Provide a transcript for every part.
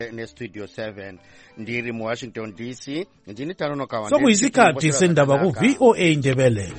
nestudio 7 ndiri muWashington DC ndini Tanono Kawande. Sokuyisikhathi sendaba ku VOA Ndebele.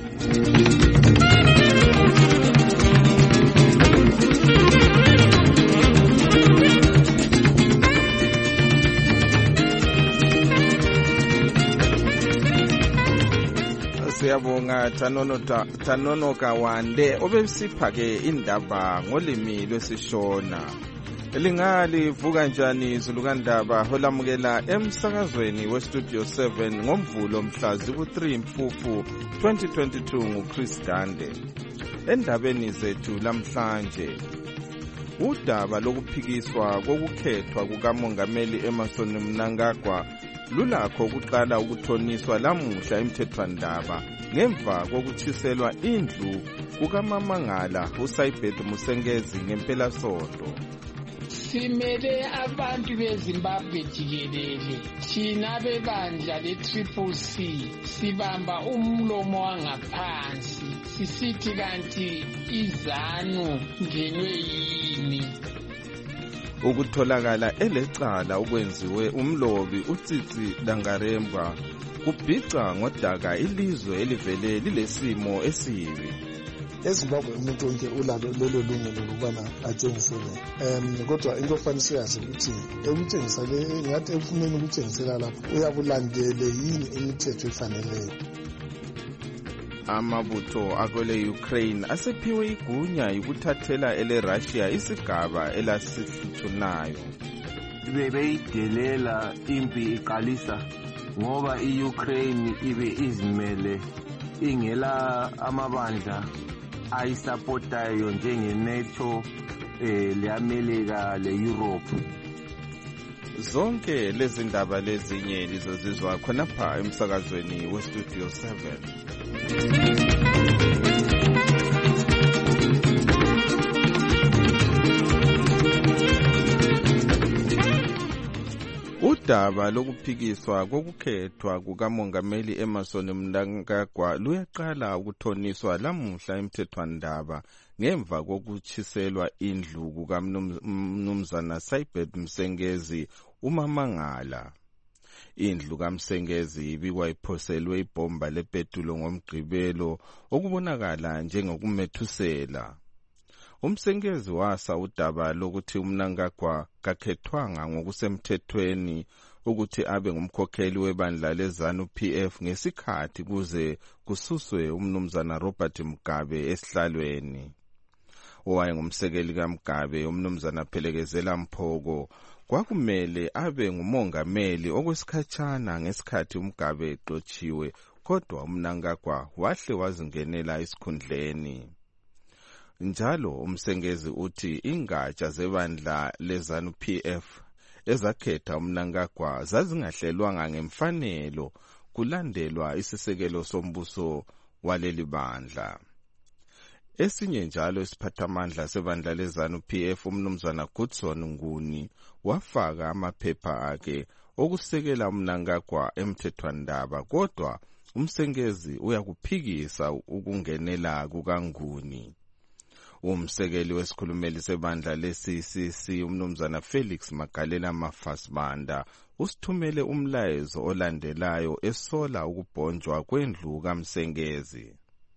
Siyabonga Tanono Kawande obesipha ke indaba ngolimi lwesishona. Elingali vuka njani Zulukandaba holamukela emsakazweni westudio 7 ngomvulo mhla ziku-3 Mfumfu 2022 nguChris Dande. Endabeni zethu lamhlanje udaba lokuphikiswa kokukhethwa kukamongameli Emmerson Mnangagwa lulakho ukuqala ukuthoniswa lamuhla emthethwandaba ngemva kokuthiselwa indlu kukaMamangala uSaibeth Musengezi ngempela sonto. Simele abantu beZimbabwe jikelele thina bebandla le-CCC sibamba umlomo wangaphansi sisithi kanti izanu ngenwe yini. Ukutholakala elecala ukwenziwe umlobi uTsitsi Dangarembwa kubhica ngodaka ilizwe elivele lilesimo esibi. eZimbabwe umuntu wonke ulalo lelo lungelo lokubana atshengisele kodwa into ofanele siyazi ukuthi ukutshengisa le ngathi efuneni ukutshengisela lapho uyabulandele yini imithetho efaneleyo. Amabutho akwele Ukraine asephiwe igunya yokuthathela ele-Russia isigaba elasihluthuna. Bebeyidelela impi iqalisa ngoba i-Ukraine ibe izimele ingela amabandla ayisapotayo njenge-NATO le-Amerika le-Europe. Zonke lezi ndaba lezinye lizozizwa khonapha emsakazweni westudio 7. Udaba lokuphikiswa kokukhethwa kukamongameli Emmerson Mnangagwa luyaqala ukuthoniswa lamuhla emthethwandaba ngemva kokutshiselwa indlu kukaMnumzana Saibeth Musengezi uMamangala. Indlu kaMsengezi ibikwa iphoselwe ibhomba lepetulo ngomgqibelo okubonakala njengokumethusela. Umsengezi wasa udaba lokuthi uMnangagwa kakhethwanga ngokusemthethweni ukuthi abe ngumkhokheli webandla leZanu PF ngesikhathi kuze kususwe umnumzana Robert Mugabe esihlalweni. Owayengumsekeli kaMugabe umnumzana Phelekezela Mphoko kwakumele abe ngumongameli okwesikhatshana ngesikhathi uMugabe exotshiwe, kodwa uMnangagwa wahle wazingenela isikhundleni. Njalo umsengezi uthi ingatsha zebandla leZanu PF ezakhetha uMnangagwa zazingahlelwanga ngemfanelo kulandelwa isisekelo sombuso waleli bandla. Esinye njalo isiphathamandla sebandla leZanu PF umnumzana Goodson Nguni wafaka amaphepha akhe okusekela uMnangagwa emthethwandaba, kodwa umsengezi uyakuphikisa ukungenela kukaNguni. Umsekeli wesikhulumeli sebandla le-CCC umnumzana Felix Magalela Mafasibanda usithumele umlayezo olandelayo esola ukubhonjwa kwendlu kaMsengezi.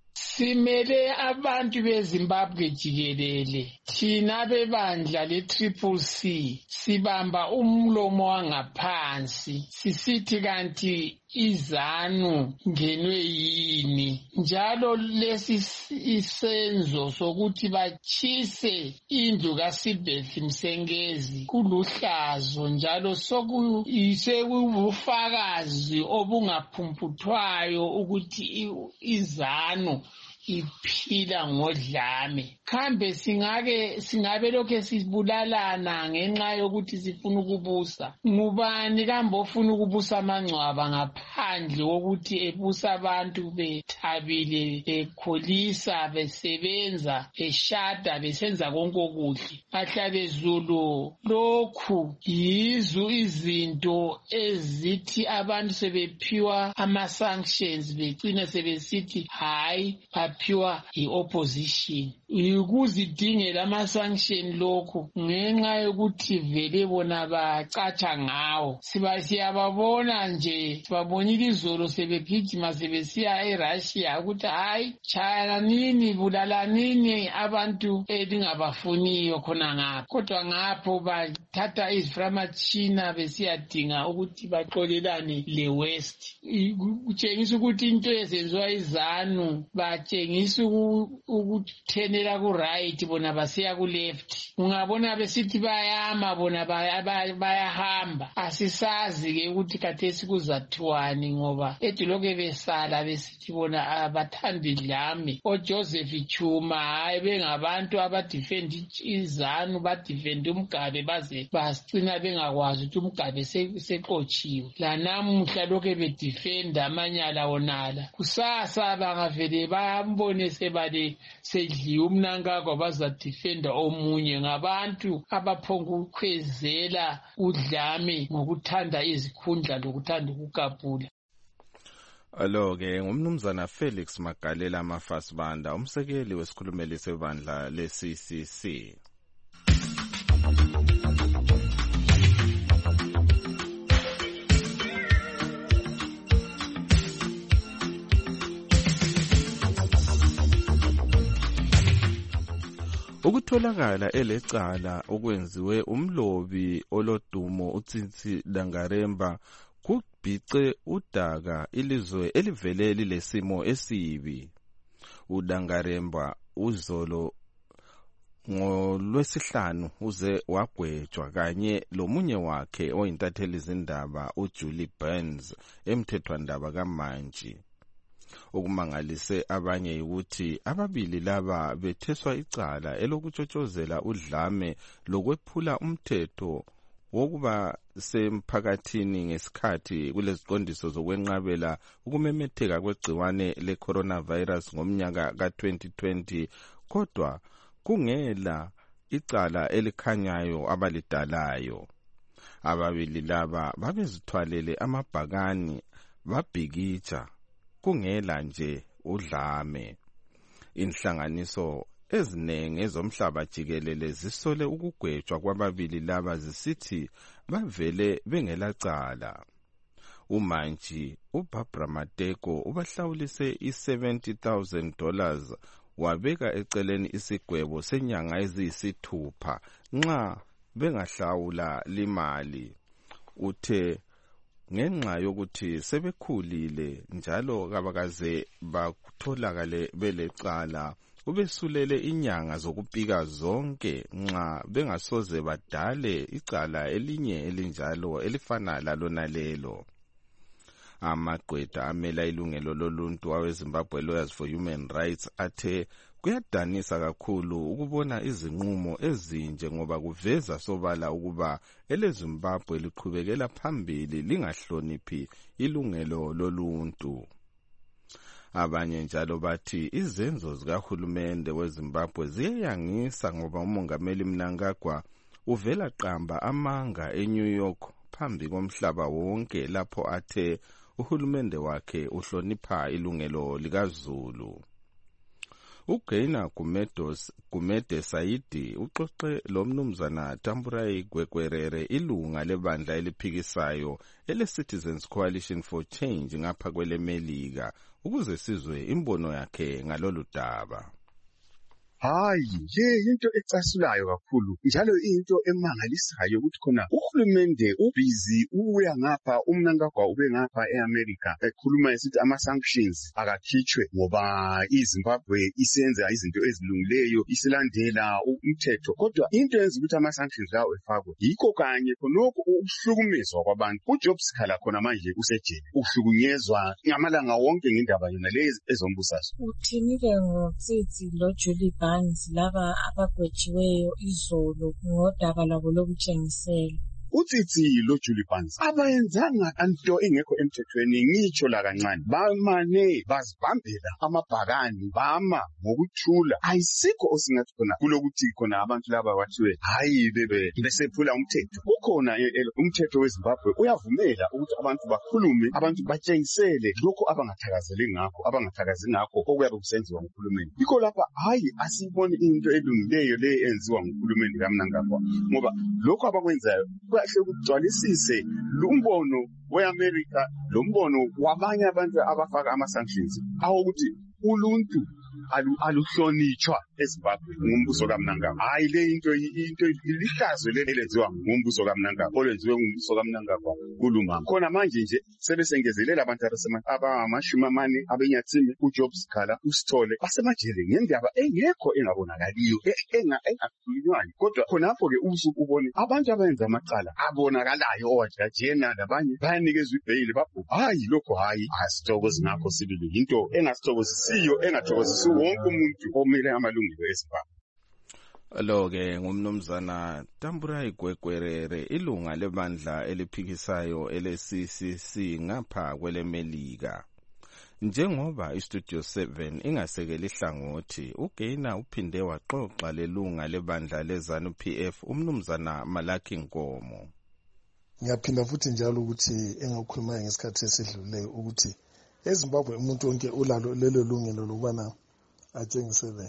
Simele abantu beZimbabwe jikelele thina bebandla le-CCC sibamba umlomo wangaphansi sisithi kanti izanu ngenwe yini. Njalo lesi isenzo sokuthi bachise indlu kaSaibeth Musengezi kuluhlazo njalo sekubufakazi obungaphumputhwayo ukuthi izanu iphila ngodlame. Kambe singabe lokhe sibulalana ngenxa yokuthi sifuna ukubusa. Ngubani kambe ofuna ukubusa amangcwaba ngaphandle kokuthi ebusa abantu bethabile, bekholisa, besebenza, beshada, besenza konke okuhle? Bahlale Zulu, lokhu yizo izinto ezithi abantu sebephiwa ama-sanctions becine sebesithi hayi baphiwa i-opposition. ukuzidingela ama-sanction lokhu ngenxa yokuthi vele bona bacatsha ngawo. Siyababona nje, sibabonile izolo sebegijima sebesiya eRussia ukuthi hayi tshayana nini, bulala nini abantu elingabafuniyo khona ngapho. Kodwa ngapho bathatha iziframatshina besiyadinga ukuthi baxolelane le-West. Kutshengisa ukuthi into ezenziwa izanu batshengisa ukuthenela ku-right, bona basiya ku-left. Ungabona besithi bayama, bona bayahamba. Asisazi-ke ukuthi khathesi kuzathiwani ngoba edilokhu besala besithi bona abathandi dlame. OJoseph Chuma hayi bengabantu abadifendi izanu, badifendi umgabe baze basicina bengakwazi ukuthi umgabe seqotshiwe. Lanamuhla lokhu bedifenda amanyala wonala. Kusasa bangavele bambone sebale sedliwe umnankagwa bazadifenda omunye. Ngabantu abaphonga ukukhwezela udlame ngokuthanda izikhundla lokuthanda ukukapula. Alo-ke ngumnumzana Felix Magalela Mafasibanda, umsekeli wesikhulumeli sebandla le-CCC. Ukutholakala elecala okwenziwe umlobi olodumo uTsitsi Dangaremba kubhice udaka ilizwe elivele lilesimo esibi. uDangaremba uzolo ngolwesihlanu uze wagwetshwa kanye lomunye wakhe oyintatheli zindaba uJulie Burns emthethwandaba kaManji. Okumangalise abanye ukuthi ababili laba betheswa icala elokutshotshozela udlame lokwephula umthetho wokuba semphakathini ngesikhathi kuleziqondiso zokwenqabela ukumemetheka kwegciwane le-coronavirus ngomnyaka ka-2020, kodwa kungela icala elikhanyayo abalidalayo. Ababili laba babezithwalele amabhakani babhikitsha kungela nje udlame. Inhlanganiso ezinenge ezomhlaba jikelele zisole ukugwetshwa kwababili laba zisithi bavele bengelacala. uManji uBarbara Mateko ubahlawulise $70,000 wabeka eceleni isigwebo senyanga eziyisithupha nxa bengahlawula limali. Uthe ngenxa yokuthi sebekhulile njalo kabakaze batholakale belecala, ubesulele inyanga zokupika zonke nxa bengasoze badale icala elinye elinjalo elifana lalona lelo. Amagqwetha amela ilungelo loluntu aweZimbabwe Lawyers for Human Rights athe kuyadanisa kakhulu ukubona izinqumo ezinje ngoba kuveza sobala ukuba eleZimbabwe liqhubekela phambili lingahloniphi ilungelo loluntu. Abanye njalo bathi izenzo zikahulumende weZimbabwe ziyayangisa ngoba umongameli Mnangagwa uvela qamba amanga eNew York phambi komhlaba wonke lapho athe uhulumende wakhe uhlonipha ilungelo likaZulu. uGaina Gumede Saidi uxoxe lomnumzana Tamburai Gwekwerere, ilunga lebandla eliphikisayo ele-Citizens Coalition for Change ngapha kweleMelika, ukuze sizwe imbono yakhe ngalolu daba. Hayi, into ecasulayo kakhulu njalo into emangalisayo ukuthi khona uhulumende ubhizi uya ngapha, uMnangagwa ube ngapha eAmerica ekhuluma esithi ama-sanctions akakhitshwe ngoba iZimbabwe isenza izinto ezilungileyo, isilandela umthetho. Kodwa into yenza ukuthi ama-sanctions lawo efakwe yikho kanye khonokho ukuhlukumezwa kwabantu. uJob Sikhala khona manje usejele, uhlukunyezwa ngamalanga wonke ngendaba yona lezi ezombusazwe. Uthini-ke ngoTsitsi loJulie Burns laba abagwetshiweyo izolo ngodaba labo lokutshengisela? utsitsi lo Julie Banzi abayenzanga into engekho emthethweni ngitsho la kancane bamane bazibambela amabhakani bama ngokuthula ayisikho osingathi khona kulokuthi khona abantu laba bathiwe hayi besephula umthetho ukhona umthetho weZimbabwe uyavumela ukuthi abantu bakhulume abantu batshengisele lokho abangathakazeli ngakho okuyabe kusenziwa nguhulumeni yikho lapha hayi asiboni into elungileyo le enziwa nguhulumeni kaMnangagwa ngoba lokho abakwenzayo kuyahle kugcwalisise lumbono weAmerica lombono wabanye abantu abafaka ama-sanctions awokuthi uluntu aluhlonitshwa eZimbabwe ngumbuso kaMnangagwa hayi le into ilihlazo lenziwa ngumbuso kaMnangagwa olenziwe ngumbuso kaMnangagwa kulungama khona manje nje sebesengezelela abantu abamashumamane abenyathini uJob Sikhala uSithole basemajele ngendaba engekho engabonakaliyo engakhulunywayo kodwa khonapho ke usuku ubone abantu abenza amacala abonakalayo owajajena labanye bayanikezwa ibhayili bapho hayi lokho hayi asithokozi ngakho sibili into engasithokozisiyo engathokozisi wonke umuntu omele amalungelo eZimbabwe. Lo-ke ngumnumzana Tamburai Gwegwerere ilunga lebandla eliphikisayo ele-CCC ngapha kweleMelika. Njengoba iStudio 7 ingasekeli hlangothi uGaynor uphinde waxoxa lelunga lebandla leZANU-PF umnumzana Malaki Nkomo. Ngiyaphinda futhi njalo ukuthi engakhuluma ngesikhathi esidlulileyo ukuthi eZimbabwe umuntu wonke ulalo lelo lungelo lokubana atshengisele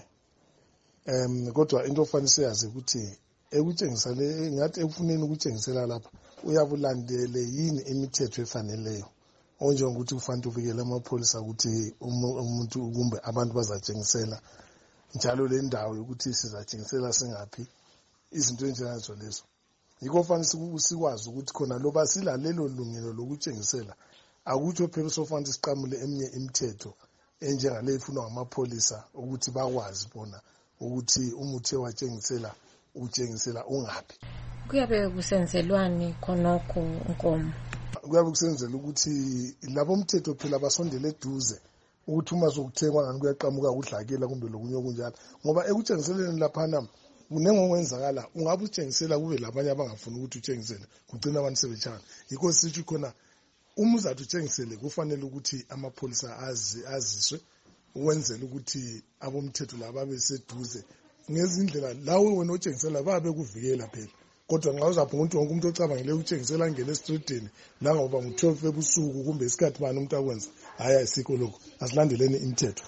kodwa into ofanele siyazi ukuthi ekutshengisa le ngathi ekufuneni ukutshengisela lapha uyabulandele yini imithetho efaneleyo onjengokuthi kufanele uvikele amapholisa ukuthi umuntu kumbe abantu bazatshengisela njalo le ndawo yokuthi sizatshengisela singaphi izinto enjengazo lezo yikho fanele sikwazi ukuthi khona loba silalelo lungelo lokutshengisela akutsho phela sofanele siqamule eminye imithetho enjengale ifunwa amapholisa ukuthi bakwazi bona ukuthi umuthi watshengisela utshengisela ungaphi kuyabe kusenzelwani khonokho Nkomo kuyabe kusenzela ukuthi labo umthetho phela basondele eduze ukuthi uma sokuthengwa ngani kuyaqhamuka udlakela kumbe lokunye okunjalo ngoba ekutshengiseleni laphana kunengongwenzakala ungabe utshengisela kube labanye abangafuni ukuthi utshengisele kugcina abantu sebetshana yikho sithi khona umuzathu utshengisele kufanele ukuthi amapholisa aziswe ukwenzela ukuthi abomthetho laba beseduze ngezindlela lawe wena otshengisela babe kuvikela phela kodwa nxa uzapho umuntu wonke umuntu ocabangele utshengisela angene estreetini la ngoba ngo-12 ebusuku kumbe isikhathi bani umuntu akwenza hayi ayisikho lokho asilandeleni imithetho.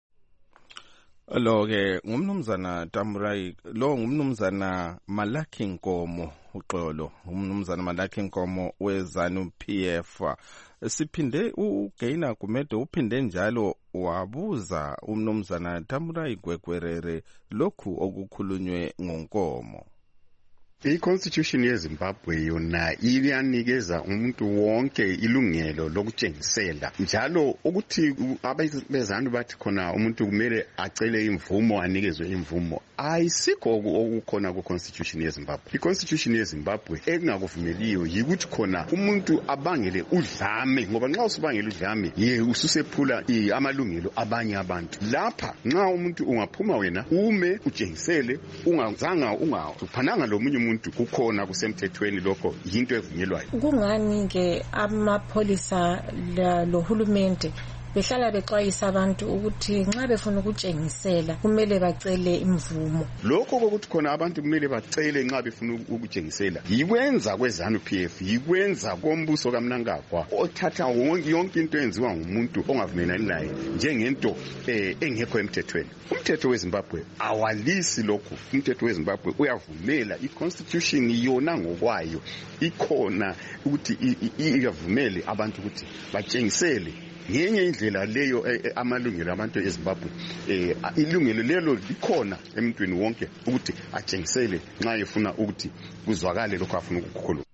Lo-ke ngumnumzana Tamburai lo ngumnumzana Malaki Nkomo uxolo umnumzana Malaki Nkomo weZANU-PF. Siphinde uGaynor Gumede uphinde njalo wabuza umnumzana Tamburai Gwegwerere lokhu okukhulunywe ngoNkomo. I-Constitution yeZimbabwe yona iyanikeza umuntu wonke ilungelo lokutshengisela njalo ukuthi abezanu bathi khona umuntu kumele acele imvumo anikezwe imvumo ayisikho okukhona ku-Constitution yeZimbabwe. I-Constitution yeZimbabwe engakuvumeliyo yikuthi khona umuntu abangele udlame ngoba nxa usubangela udlame ususephula amalungelo abanye abantu. Lapha nxa umuntu ungaphuma wena ume utshengisele ungazanga ungaphananga lomunye umuntu kukhona kusemthethweni lokho yinto evunyelwayo. Kungani ke amapholisa lohulumende behlala bexwayisa abantu ukuthi nxa befuna ukutshengisela kumele bacele imvumo? Lokho kokuthi khona abantu kumele bacele nxa befuna ukutshengisela yikwenza kweZANU-PF yikwenza kombuso kaMnangagwa othatha yonke into enziwa ngumuntu ongavumelani naye njengento engekho emthethweni. Umthetho weZimbabwe awalisi lokho. Umthetho weZimbabwe uyavumela i-Constitution yona ngokwayo ikhona ukuthi iyavumele abantu ukuthi batshengisele ngenye indlela leyo amalungelo abantu eZimbabwe ilungelo lelo likhona emntwini wonke ukuthi atshengisele nxa efuna ukuthi kuzwakale lokho afuna ukukhuluma.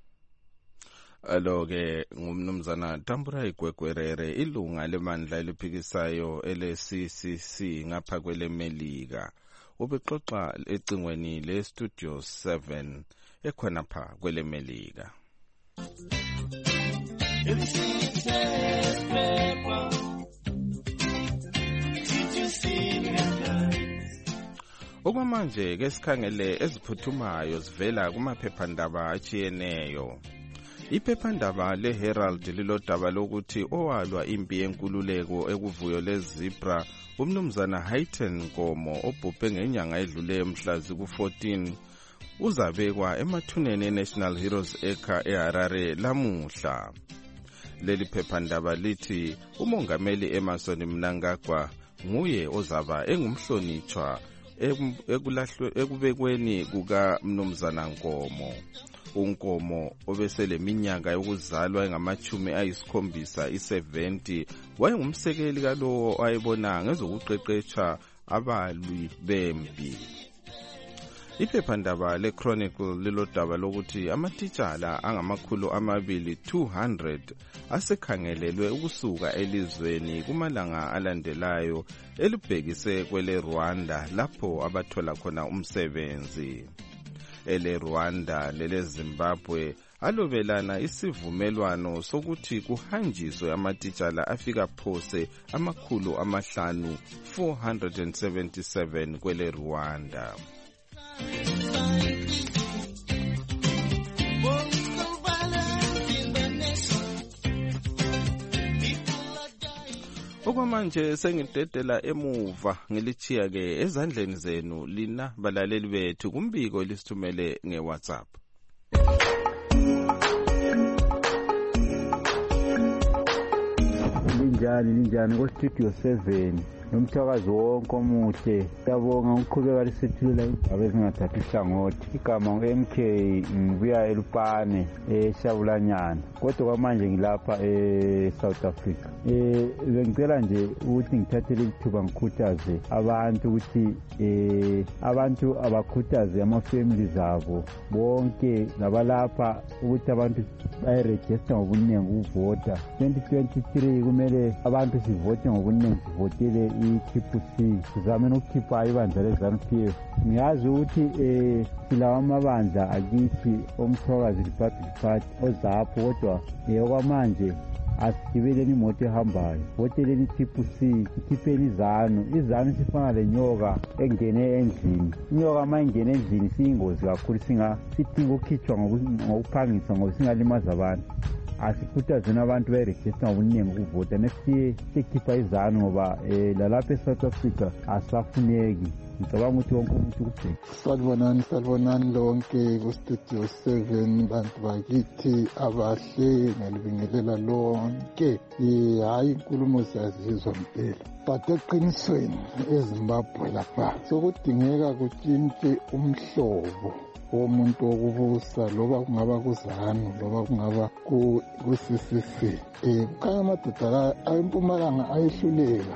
Lo-ke ngumnumzana Tamburai Gwegwerere ilunga lebandla eliphikisayo ele-CCC ngapha kweleMelika ubexoxa ecingweni le-Studio 7 ekhonapha kweleMelika. Okwamanje ke sikhangele eziphuthumayo zivela kumaphephandaba atshiyeneyo. Iphephandaba leHerald lilodaba lokuthi owalwa impi yenkululeko ekuvuyo lezibra umnumzana Hayten Nkomo obhubhe ngenyanga edluleyo mhla ziku-14 uzabekwa emathuneni eNational Heroes Acre eHarare lamuhla. Leli phephandaba lithi umongameli Emmerson Mnangagwa nguye ozaba engumhlonitshwa ekubekweni kukaMnumzana Nkomo. uNkomo obeseleminyaka yokuzalwa engama-70 wayengumsekeli kalowo ayebona ngezokuqeqetsha abalwi bempi. Iphephandaba leChronicle lilodaba lokuthi amatitshala angama-200 asekhangelelwe ukusuka elizweni kumalanga alandelayo elibhekise kwele Rwanda lapho abathola khona umsebenzi. Ele Rwanda lele Zimbabwe alobelana isivumelwano sokuthi kuhanjiswe amatitshala afika phose 477 kwele Rwanda. Okwamanje sengidedela emuva ngilichiya ke ezandleni zenu lina balaleli bethu kumbiko lisithumele ngeWhatsApp. Linjani ko Studio 7 nomthakazi wonke omuhle. Siyabonga ukuqhubeka lisethula indaba ezingathathi ihlangothi. Igama ngu-MK ngibuya eLupane eShabulanyana kodwa kwamanje ngilapha eSouth Africa. Bengicela nje ukuthi ngithathele ithuba ngikhuthaze abantu ukuthi abantu abakhuthaze ama-families abo bonke labalapha ukuthi abantu bayiregister ngobuningi ukuvota. 2023 kumele abantu sivote ngobuningi, sivotele i-TPC, sizame nokukhipha ibandla le-ZANU-PF. Ngiyazi ukuthi silawa amabandla akithi omthwakazi Republic Party ozapho kodwa okwamanje asigibeleni imoto ehambayo, voteleni i-TPC, ikhipheni izanu sifana lenyoka engene endlini. Inyoka ma ingene endlini siyingozi kakhulu, sidinga ukukhitshwa ngokuphangisa ngoba singalimaza abantu. Asikhuthazeni abantu bayiregister ngobuningi ukuvota nesiye sikhipha izanu ngoba lalapha eSouth Africa asafuneki. Ngicabanga ukuthi wonke umuntu kubheka. Salibonani lonke ku-Studio 7 bantu bakithi abahle ngalibingelela lonke. Hayi inkulumo siyazizwa mpela, but eqinisweni eZimbabwe lapha sokudingeka kutshintshe umhlobo womuntu wokubusa, loba kungaba kuZANU loba kungaba ku-CCC. Kukhanya amadoda empumalanga ayehluleka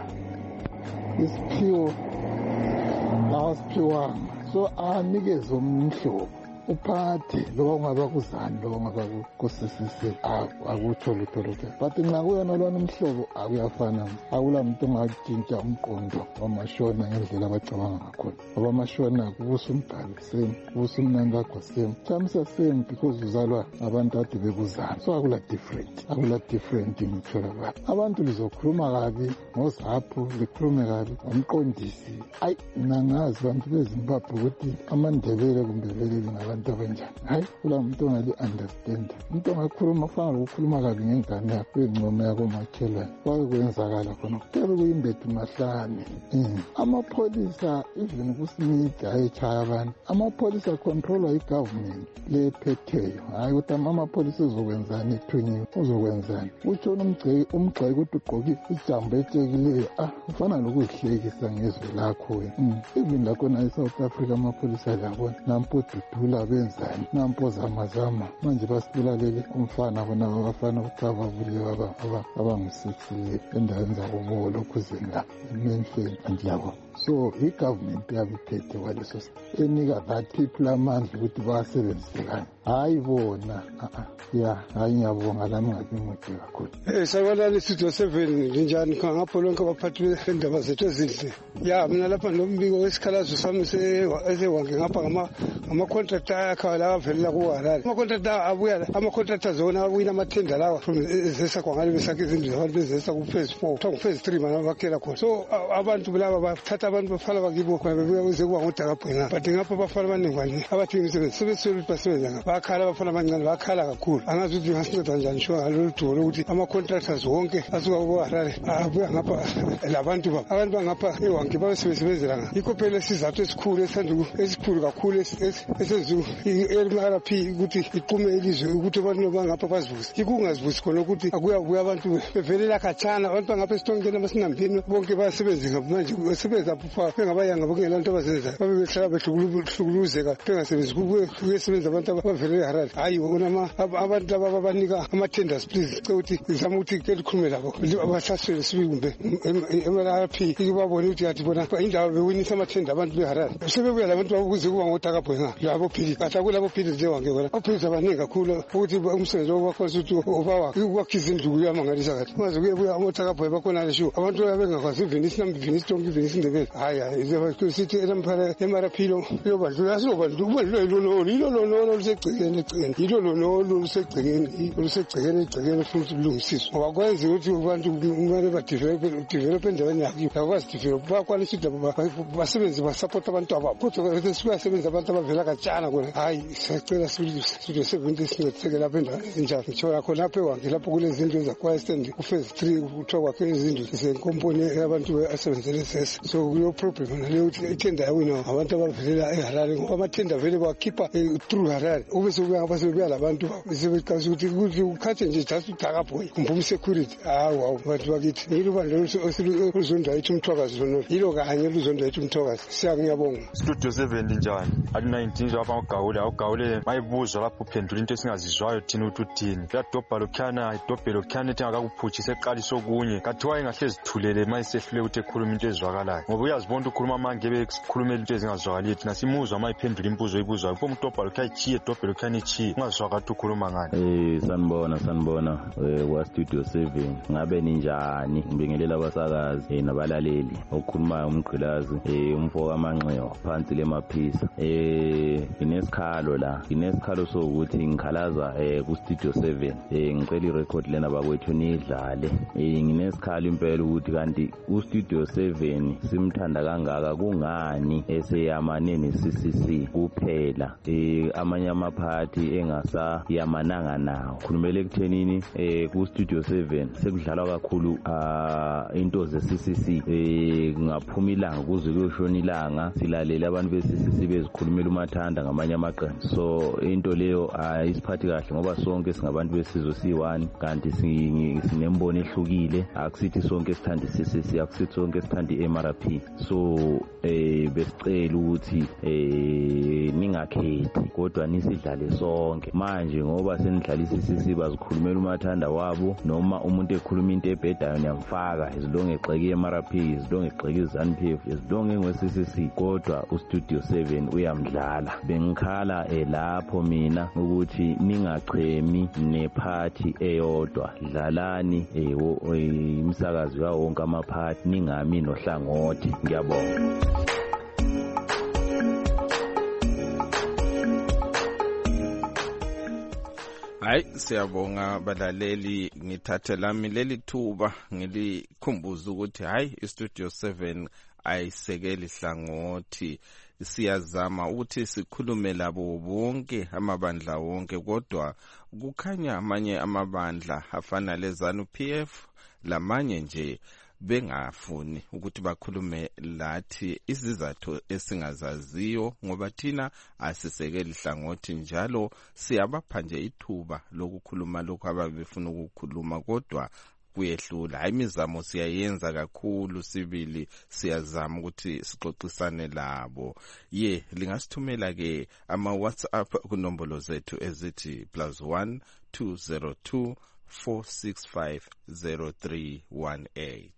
isiphiwo awasiphiwanga, so anikeze umhlobo uphathe loba kungaba kuZANU loba kungaba ku-CCC akutsho lutho lutho. But nxa kuyona lwana umhlobo akuyafana, akula muntu ongatshintsha umqondo wamashona ngendlela abacabanga ngakhona. Ngoba amashona kubusa umbhalo same, kubusa uMnangagwa same, chamisa same because uzalwa abantu ade bekuZANU. So akula different ngithola lapha. Abantu lizokhuluma kabi ngozapho, likhulume kabi ngomqondisi. Ayi nangazi bantu beZimbabwe ukuthi amaNdebele kumbe vele abantu abanjani. Hayi kula muntu ongali-understand. Umuntu ongakhuluma kufanele ukukhuluma kabi ngengane yakho, ingcomo yakho makhelwane. Kwake kwenzakala khona kuyabe kuyimbethu mahlane. Amapholisa even kuSmith ayetshaya abantu. Amapholisa controlwa yi-government lephetheyo. Hayi ukuthi amapholisa uzokwenzani ethunyiwe, uzokwenzani. Utshona umgxeki ukuthi ugqoke ijambo etshekileyo. Ufana lokuzihlekisa ngezwe lakho wena. Even lakhona eSouth Africa amapholisa labona nampo dudula benzani, nampo zamazama. Manje basibulalele umfana bona abafana ukuthi ababulewe abangu-6 endaweni zakubo lokhu zenga emenfeni andiyabo. So i-government yabiphethe kwaleso enika that people amandla ukuthi bawasebenzise kanye, hayi bona. Hayi ngiyabonga lami ngabe mude kakhulu. Sawalani Studio 7 linjani ngapho lonke abaphathi bendaba zethu ezinhle. Mina lapha nombiko wesikhalazo sami esewange ngapha ngama-contractor ayakhala avelela kuHarare. Ama-contractor abuya, ama-contractor zona awina amathenda lawa from ezesa kwangale besakhe izindlu zabantu bezesa ku phase 4 to phase 3 mana bakhela khona. So abantu laba bathatha bathi abantu bafala bakibo bebuya kuze kuba ngodakabhwenga but ngapho bafala abaningwane abathi imisebenzi sebesolu basebenza ngapha bakhala abafana abancane bakhala kakhulu angazi ukuthi ngasinceda njani sho ngalolu dumo lokuthi ama-contractors wonke asuka kubo-Harare abuya ngapha labantu abantu bangapha ewange babesebenzela ngapha yikho phela isizathu esikhulu kakhulu esenziwa i-RP ukuthi iqume ilizwe ukuthi abantu bangapha bazivuze ikungazivuzi khona ukuthi akuyabuya abantu bevelela khatshana abantu bangapha esitongeni amasingambini bonke basebenze ngapha manje basebenza bengabayanga bokungela nto abazenzayo babe behlala behlukuluzeka bengasebenzi kuyesebenza abantu abavelela eHarare hayi bona abantu laba babanika ama-tenders please ukuthi ngizama ukuthi ke likhulume labo abahlasele sibikumbe MRP ikubabone ukuthi yathi bona indawo bewinisa amathenda abantu beHarare sebebuya labantu babuze kuba ngodakabhwenga labo phili kathi akulabo phili njengowange bona ophiliza abaningi kakhulu ukuthi umsebenzi wakhoza ukuthi ukwakhiza indlu kuyamangalisa kathi ungaze kuyebuya amothakabhwe bakhona lesho abantu bengakwazi ivinisi tonke ivinisi indebele hayi sithi MRP lo bandlula asilo yilo lonolo lusegcekeni lusegcekeni futhi kulungisiswa ngoba kwenza ukuthi abantu kumele badevelop endaweni yakibo bakwazi develop bakwanisa ukuthi basebenzi basapota abantu ababo kodwa siyasebenza abantu abavela katshana kona hayi siyacela studio 7 sincediseke lapho endaweni ezinjalo ngitsho yakho lapho ewange lapho kulezindlu ezakwastand ku-phase 3 kuthiwa kwakhe izindlu zisenkomponi abantu asebenzele sese so kuyo problem naleyo ukuthi ithenda yawina abantu abavelela eHarare ngoba amathenda vele bakhipha through Harare ube sebebuya labantu sebekasi ukuthi ukhathe nje just udakabhoyi kumbe security hawu bantu bakithi yilo bandlo oluzonda yithi umthokazi lonolo yilo kanye oluzonda yithi umthokazi ngiyabonga studio 7 njani ali-19 nje lapha ugawule mayibuzwa lapho uphendula into esingazizwayo thina ukuthi uthini kuyadobha lokhuyana idobhe lokhuyana ethi ngakakuphutshisa eqalisa okunye kathi wayengahle zithulele ma isehlule ukuthi ekhuluma into ezwakalayo ngoba uyazibona ukhuluma mange bekhulumela into ezingazwakaliyo thina simuzwa ma iphendula imbuzo oyibuzwayo pho umdobha lokhuya ichiye idobhe lokhuyana ichiye ungazizwa kathi ukhuluma ngani. Sanibona kwa studio 7 ngabe ninjani ngibingelela abasakazi nabalaleli okukhulumayo umgqilazi umfo kaManxewa phansi lemaphisa nginesikhalo sokuthi ngikhalaza ku studio 7 ngicela irecord lena bakwethu nidlale nginesikhalo impela ukuthi kanti u studio 7 simthanda kangaka kungani eseyamane ne-CCC kuphela amanye amaphathi engasayamananga nawo khulumele ekuthenini ku studio 7 sekudlalwa kakhulu into ze-CCC ngaphuma ilanga kuze kuyoshona ilanga silalele abantu be-CCC bezikhulumela umathanda ngamanye amaqembu so into leyo ayisiphathi kahle ngoba sonke singabantu besizwe siyi-1 kanti sinembono ehlukile akusithi sonke sithanda i-CCC akusithi sonke sithanda i-MRP so besicela ukuthi ningakhethi kodwa nisidlale sonke manje ngoba senidlala i-CCC bazikhulumela umathanda wabo noma umuntu ekhuluma into ebhedayo niyamfaka izilonge egxeke i-MRP izilonge egxeke i-ZANU-PF izilonge engwe-CCC kodwa ustudio 7 uyamdlala bengikhala lapho mina ukuthi ningachemi nephathi eyodwa dlalani imsakazi yawo wonke amaphathi ningami nohlangothi ngiyabonga. Hayi siyabonga balaleli ngithathe lami leli thuba ngilikhumbuza ukuthi hayi istudio 7 ayisekeli hlangothi siyazama ukuthi sikhulume labo bonke amabandla wonke kodwa kukhanya amanye amabandla afana leZANU-PF lamanye nje bengafuni ukuthi bakhulume lathi izizathu esingazaziyo ngoba thina asisekeli hlangothi njalo siyabapha nje ithuba lokukhuluma lokho ababefuna ukukhuluma kodwa kuyehlula hayi imizamo siyayenza kakhulu sibili siyazama ukuthi sixoxisane labo lingasithumela ke ama WhatsApp kunombolo zethu ezithi +1 202 465 0318.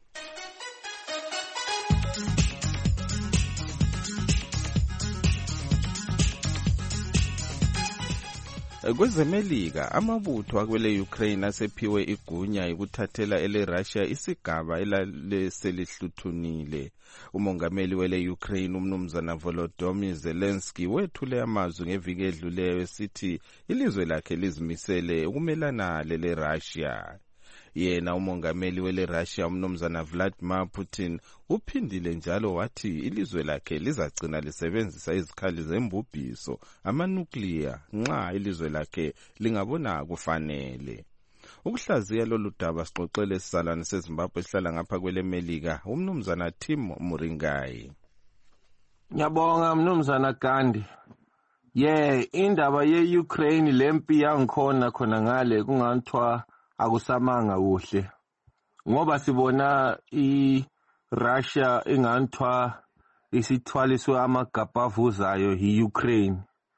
Kwezemelika amabutho akwele Ukraine asephiwe igunya ukuthathela ele Russia isigaba eleselihluthnile. Umongameli wele Ukraine umnumzana Volodymyr Zelensky wethule amazwi ngeviki edluleyo esithi ilizwe lakhe lizimisele ukumelana lele Russia. Yena umongameli wele Russia umnumzana Vladimir Putin uphindile njalo wathi ilizwe lakhe lizacina lisebenzisa izikhali zembubhiso ama-nuclear nxa ilizwe lakhe lingabona kufanele. Ukuhlaziya lolu daba sixoxele isizalwane seZimbabwe esihlala ngapha kwele Melika umnumzana Tim Muringai. Ngiyabonga mnumzana Gandhi. Indaba ye-Ukraine lempi yangikhona khona ngale kungathiwa akusamanga kuhle. Ngoba sibona i-Russia inganthiwa isithwaliswe amagabha avuzayo yi-Ukraine.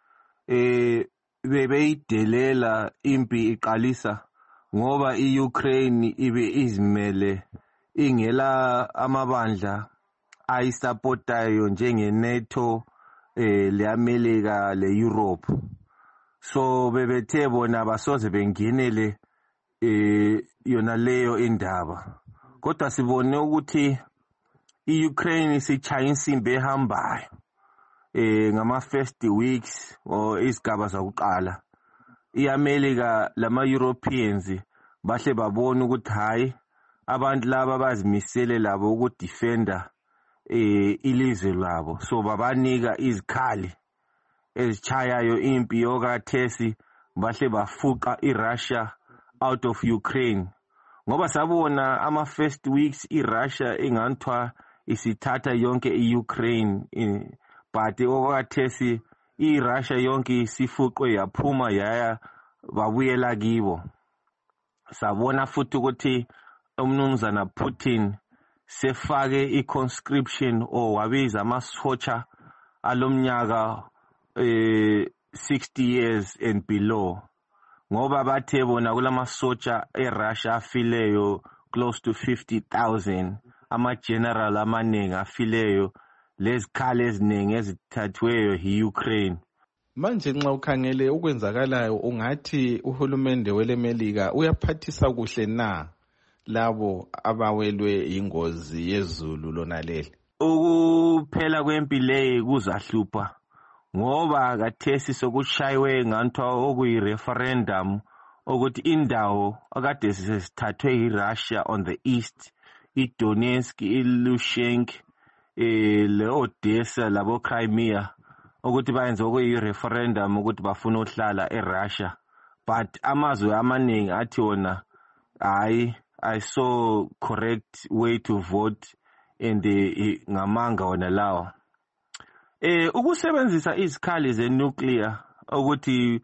Bebeyidelela impi iqalisa ngoba i-Ukraine ibe izimele ingela amabandla ayisapotayo njenge-NATO le-America le-Europe. So bebethe bona basoze bengenele yona leyo indaba. Kodwa sibone ukuthi i-Ukraine isichaya insimbi ehambayo ngama first weeks or izigaba zakuqala. I-America lama-Europeans bahle babona ukuthi hayi abantu laba bazimisele labo ukudefenda ilizwe labo, so babanika izikhali ezichayayo impi yokathesi bahle bafuqa iRussia out of Ukraine. Ngoba sabona ama first weeks iRussia inganthiwa isithatha yonke iUkraine, but okathesi iRussia yonke isifuqwe yaphuma yaya babuyela kibo. Sabona futhi ukuthi umnumzana Putin sefake i-conscription wabiza amasotsha alomnyaka 60 years and below. Ngoba bathe bona kulamasotsha eRussia afileyo close to 50,000, ama-general amaningi afileyo, lezikhali eziningi ezithathweyo yi-Ukraine. Manje nxa ukhangele ukwenzakalayo ungathi uhulumende wele Melika uyaphathisa kuhle na labo abawelwe ingozi yezulu lona leli? Ukuphela kwempi leyi kuzahlupha ngoba kathesi sokushaywe nganthiwa okuyi-referendum ukuthi indawo akade sesithathwe yi-Russia on the east, i-Donetsk, i-Luhansk, le-Odessa labo-Crimea, ukuthi bayenze okuyi-referendum ukuthi bafuna ukuhlala eRussia. But amazwe amaningi athi wona hayi, I saw correct way to vote and ngamanga wona lawa. Ukusebenzisa izikhali ze-nuclear ukuthi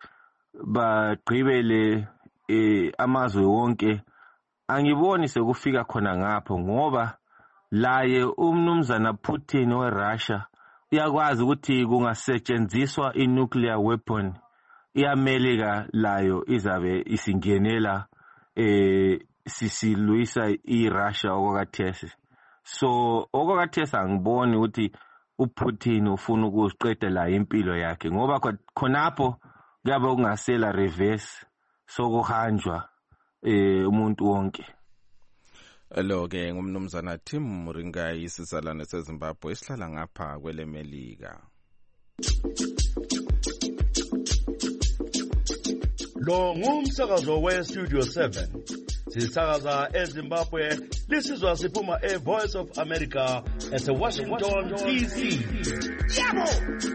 bagqibele amazwe wonke angiboni sekufika khona ngapho, ngoba laye umnumzana Putin weRussia uyakwazi ukuthi kungasetshenziswa i-nuclear weapon, i-America layo izabe isingenela sisilwisa iRussia okwathesi. So okwathesi angiboni ukuthi uPutin ufuna ukuziqedela impilo yakhe, ngoba khonapho kuyabe kungasela reverse sokuhanjwa umuntu wonke. Lo-ke ngumnumzana Tim Muringai, isizalwane seZimbabwe esihlala ngapha kwele Melika. Lo ngumsakazo we-Studio 7. Sisakaza eZimbabwe, lisizwa siphuma e-Voice of America ese-Washington, D.C. Yabo!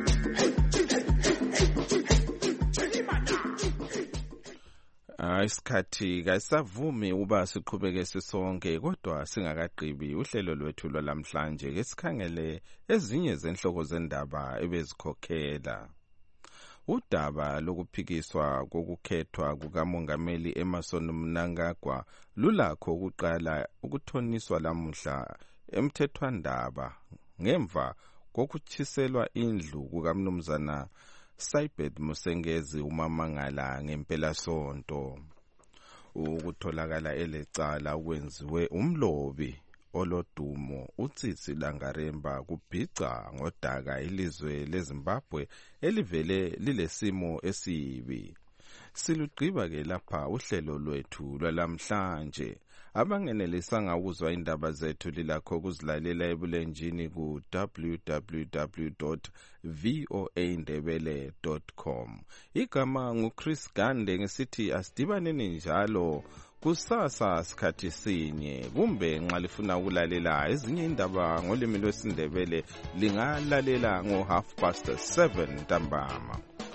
Isikhathi kasavumi uba siqhubeke sisonke, kodwa singakagqibi uhlelo lwethu lwalamhlanje ke sikhangele ezinye zenhloko zendaba ebezikhokhela. Udaba lokuphikiswa kokukhethwa kukamongameli Emmerson Mnangagwa lulakho ukuqala ukuthoniswa lamuhla emthethwandaba ngemva kokutshiselwa indlu kukamnumzana Saibet Musengezi umamangala ngempelasonto. Ukutholakala elecala ukwenziwe umlobi olodumo uTsitsi Langaremba kubhica ngodaka ilizwe leZimbabwe elivele lilesimo esibi. Silugqiba-ke lapha uhlelo lwethu lwalamhlanje. Abangenelisanga ukuzwa indaba zethu lilakho ukuzilalela ebulenjini ku www.voaindebele.com. Igama nguChris Gande, ngisithi asidibaneni njalo kusasa sikhathi sinye, kumbe nxa lifuna ukulalela ezinye indaba ngolimi lwesiNdebele lingalalela ngo 7:30 ntambama.